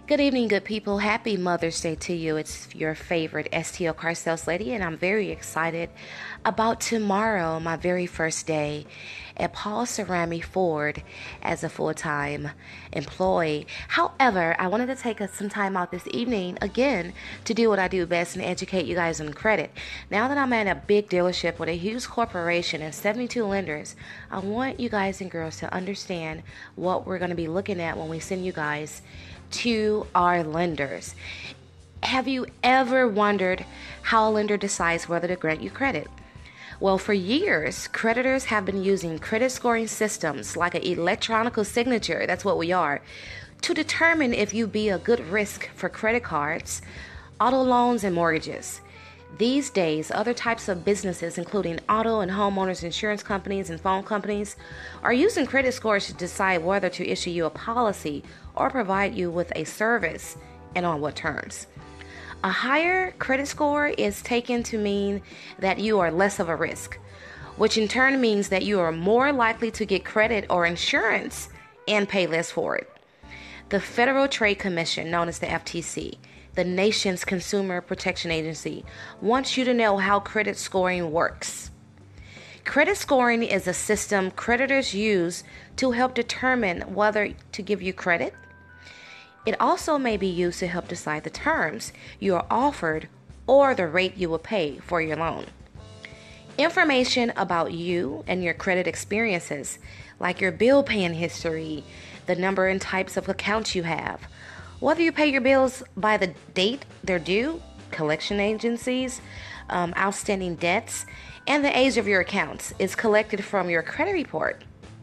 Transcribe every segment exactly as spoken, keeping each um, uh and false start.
Good evening, good people. Happy Mother's Day to you. It's your favorite S T L car sales lady, and I'm very excited about tomorrow, my very first day at Paul Cerami Ford as a full-time employee. However, I wanted to take some time out this evening again to do what I do best and educate you guys on credit. Now that I'm at a big dealership with a huge corporation and seventy-two lenders, I want you guys and girls to understand what we're going to be looking at when we send you guys to our lenders. Have you ever wondered how a lender decides whether to grant you credit? Well, for years, creditors have been using credit scoring systems like an electronic signature, that's what we are, to determine if you be a good risk for credit cards, auto loans, and mortgages. These days, other types of businesses, including auto and homeowners insurance companies and phone companies, are using credit scores to decide whether to issue you a policy or provide you with a service and on what terms. A higher credit score is taken to mean that you are less of a risk, which in turn means that you are more likely to get credit or insurance and pay less for it. The Federal Trade Commission, known as the F T C, the nation's consumer protection agency, wants you to know how credit scoring works. Credit scoring is a system creditors use to help determine whether to give you credit. It also may be used to help decide the terms you are offered or the rate you will pay for your loan. Information about you and your credit experiences, like your bill paying history, the number and types of accounts you have, whether you pay your bills by the date they're due, collection agencies, um, outstanding debts, and the age of your accounts is collected from your credit report.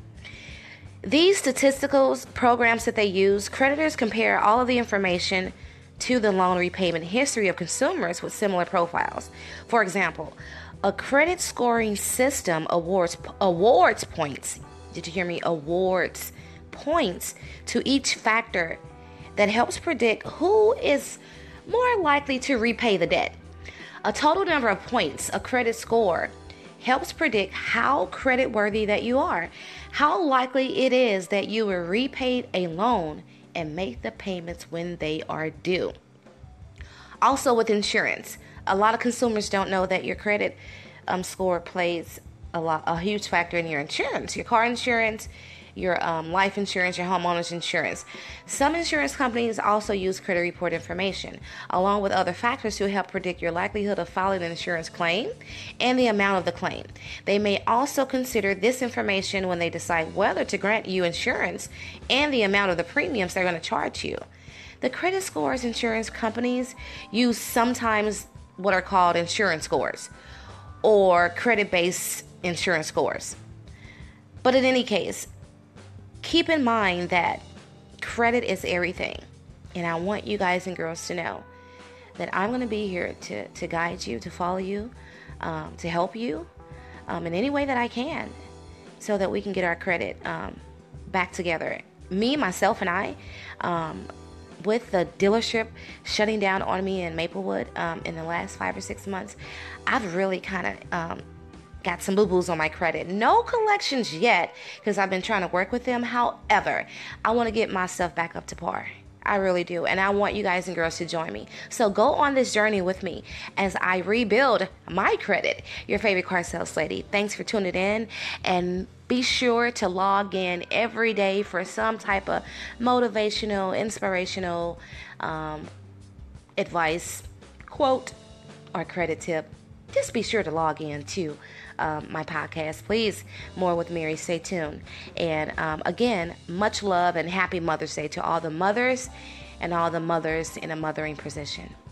These statistical programs that they use, creditors compare all of the information to the loan repayment history of consumers with similar profiles. For example, a credit scoring system awards awards points. Did you hear me? Awards points to each factor that helps predict who is more likely to repay the debt. A total number of points, a credit score, helps predict how creditworthy that you are, how likely it is that you will repay a loan and make the payments when they are due. Also with insurance, a lot of consumers don't know that your credit um, score plays a lot, a huge factor in your insurance, your car insurance, your um, life insurance, your homeowner's insurance. Some insurance companies also use credit report information, along with other factors to help predict your likelihood of filing an insurance claim and the amount of the claim. They may also consider this information when they decide whether to grant you insurance and the amount of the premiums they're going to charge you. The credit scores insurance companies use sometimes what are called insurance scores or credit-based insurance scores. But in any case, keep in mind that credit is everything. And I want you guys and girls to know that I'm going to be here to, to guide you, to follow you, um, to help you um, in any way that I can so that we can get our credit um, back together. Me, myself, and I, um, with the dealership shutting down on me in Maplewood um, in the last five or six months, I've really kind of um, got some boo-boos on my credit. No collections yet because I've been trying to work with them. However, I want to get myself back up to par. I really do. And I want you guys and girls to join me. So go on this journey with me as I rebuild my credit. Your favorite car sales lady. Thanks for tuning in. And be sure to log in every day for some type of motivational, inspirational um, advice, quote, or credit tip. Just be sure to log in to um, my podcast. Please, More with Mary. Stay tuned. And um, again, much love and happy Mother's Day to all the mothers and all the mothers in a mothering position.